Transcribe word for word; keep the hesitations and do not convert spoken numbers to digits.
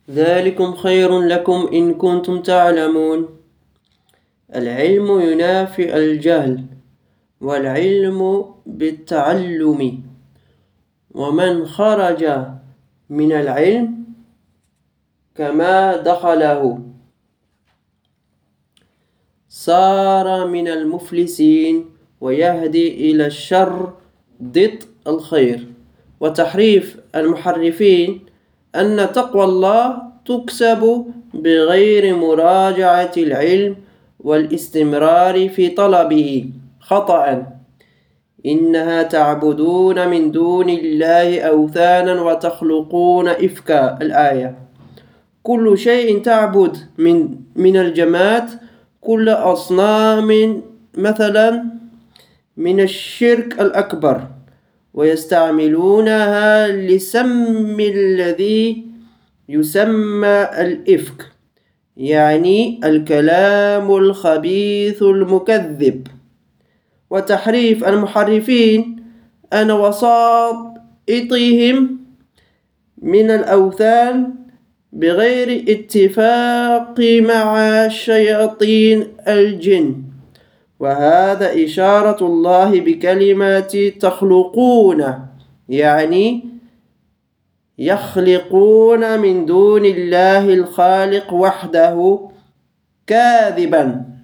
ذلكم خير لكم إن كنتم تعلمون. العلم ينافي الجهل، والعلم بالتعلم، ومن خرج من العلم كما دخله صار من المفلسين ويهدي إلى الشر ضد الخير. وتحريف المحرفين أن تقوى الله تكسب بغير مراجعة العلم والاستمرار في طلبه خطأ. إنها تعبدون من دون الله أوثانا وتخلقون إفكا. الآية. كل شيء تعبد من من الجماد، كل أصنام مثلا من الشرك الأكبر، ويستعملونها لسم الذي يسمى الإفك، يعني الكلام الخبيث المكذب. وتحريف المحرفين أن وسائطهم من الأوثان بغير اتفاق مع شياطين الجن، وهذا إشارة الله بكلمات تخلقون، يعني يخلقون من دون الله الخالق وحده كاذبا.